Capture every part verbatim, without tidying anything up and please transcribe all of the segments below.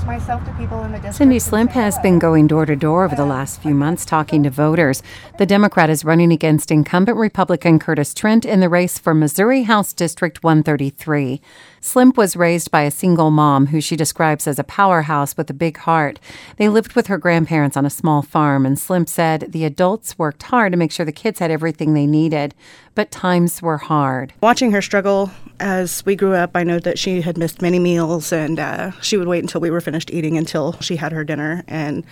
introduce myself to people in the district. Cindy Slimp has been going door to door over the last few months talking to voters. The Democrat is running against incumbent Republican Curtis Trent in the race for Missouri House District one thirty-three. Slimp was raised by a single mom who she describes as a powerhouse with a big heart. They lived with her grandparents on a small farm, and Slimp said the adults worked hard to make sure the kids had everything they needed, but times were hard. Watching her struggle as we grew up, I know that she had missed many meals, and uh, she would wait until we were finished eating until she had her dinner. And,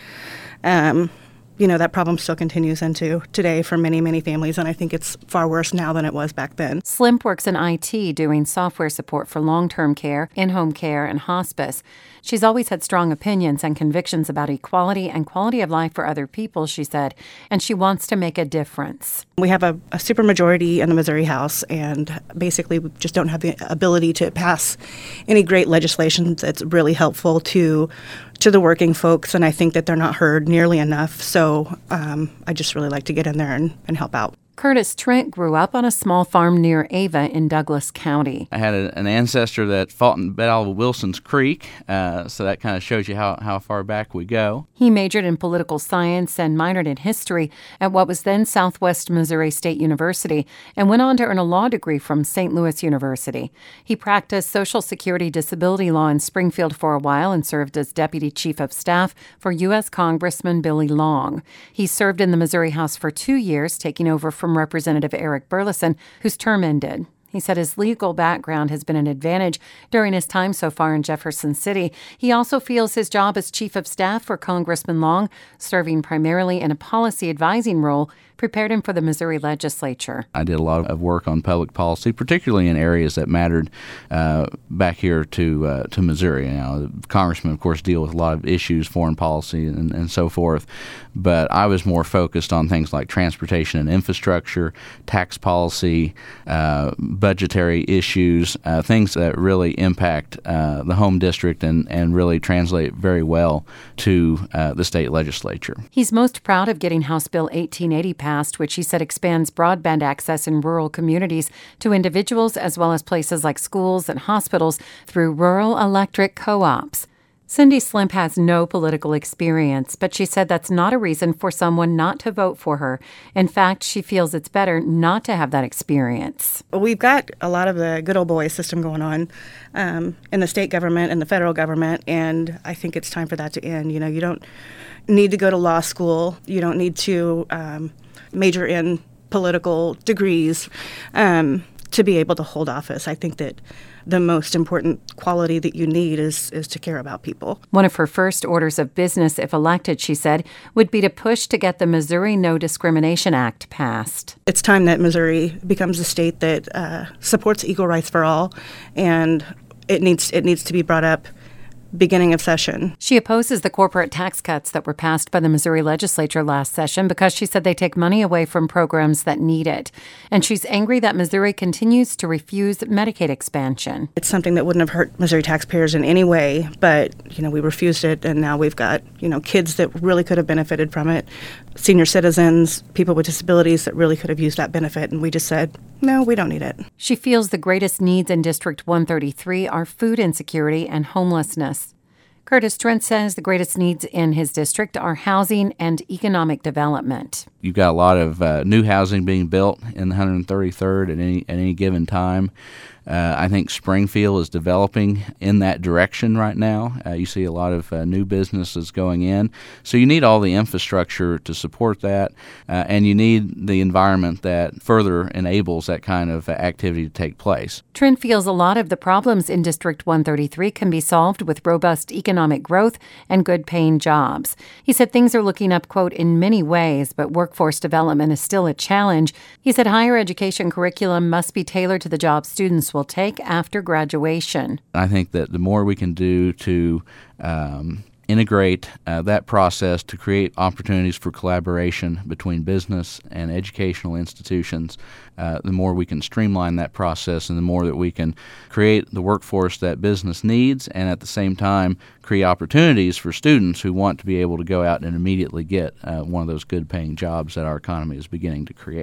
um, you know, that problem still continues into today for many, many families, and I think it's far worse now than it was back then. Slimp works in I T doing software support for long-term care, in-home care, and hospice. She's always had strong opinions and convictions about equality and quality of life for other people, she said, and she wants to make a difference. We have a, a supermajority in the Missouri House, and basically we just don't have the ability to pass any great legislation that's really helpful to to the working folks, and I think that they're not heard nearly enough. So um, I just really like to get in there and, and help out. Curtis Trent grew up on a small farm near Ava in Douglas County. I had a, an ancestor that fought in Battle of Wilson's Creek, uh, so that kind of shows you how, how far back we go. He majored in political science and minored in history at what was then Southwest Missouri State University and went on to earn a law degree from Saint Louis University. He practiced Social Security disability law in Springfield for a while and served as Deputy Chief of Staff for U S Congressman Billy Long. He served in the Missouri House for two years, taking over from Representative Eric Burleson, whose term ended. He said his legal background has been an advantage during his time so far in Jefferson City. He also feels his job as Chief of Staff for Congressman Long, serving primarily in a policy advising role, prepared him for the Missouri legislature. I did a lot of work on public policy, particularly in areas that mattered uh, back here to uh, to Missouri. You know, congressmen, of course, deal with a lot of issues, foreign policy, and, and so forth. But I was more focused on things like transportation and infrastructure, tax policy, uh, budgetary issues, uh, things that really impact uh, the home district and, and really translate very well to uh, the state legislature. He's most proud of getting House Bill eighteen eighty passed, which he said expands broadband access in rural communities to individuals as well as places like schools and hospitals through rural electric co-ops. Cindy Slimp has no political experience, but she said that's not a reason for someone not to vote for her. In fact, she feels it's better not to have that experience. We've got a lot of the good old boy system going on um, in the state government and the federal government, and I think it's time for that to end. You know, you don't need to go to law school. You don't need to um, major in political degrees um, to be able to hold office. I think that the most important quality that you need is is to care about people. One of her first orders of business, if elected, she said, would be to push to get the Missouri No Discrimination Act passed. It's time that Missouri becomes a state that uh, supports equal rights for all, and it needs it needs to be brought up beginning of session. She opposes the corporate tax cuts that were passed by the Missouri legislature last session because she said they take money away from programs that need it. And she's angry that Missouri continues to refuse Medicaid expansion. It's something that wouldn't have hurt Missouri taxpayers in any way, but, you know, we refused it, and now we've got, you know, kids that really could have benefited from it, senior citizens, people with disabilities that really could have used that benefit, and we just said, no, we don't need it. She feels the greatest needs in District one thirty-three are food insecurity and homelessness. Curtis Trent says the greatest needs in his district are housing and economic development. You've got a lot of uh, new housing being built in the one hundred thirty-third at any at any given time. Uh, I think Springfield is developing in that direction right now. Uh, you see a lot of uh, new businesses going in. So you need all the infrastructure to support that, uh, and you need the environment that further enables that kind of uh, activity to take place. Trent feels a lot of the problems in District one thirty-three can be solved with robust economic growth and good-paying jobs. He said things are looking up, quote, in many ways, but workforce development is still a challenge. He said higher education curriculum must be tailored to the jobs students will take after graduation. I think that the more we can do to um, integrate uh, that process to create opportunities for collaboration between business and educational institutions, uh, the more we can streamline that process and the more that we can create the workforce that business needs and at the same time create opportunities for students who want to be able to go out and immediately get uh, one of those good-paying jobs that our economy is beginning to create.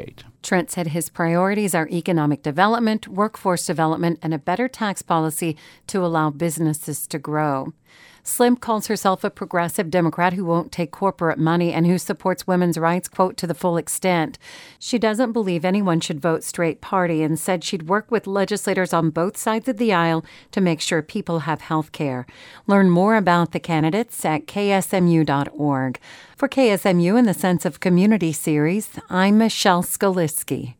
Trent said his priorities are economic development, workforce development, and a better tax policy to allow businesses to grow. Slim calls herself a progressive Democrat who won't take corporate money and who supports women's rights, quote, to the full extent. She doesn't believe anyone should vote straight party and said she'd work with legislators on both sides of the aisle to make sure people have health care. Learn more about the candidates at K S M U dot org. For K S M U in the Sense of Community series, I'm Michelle Skaliski.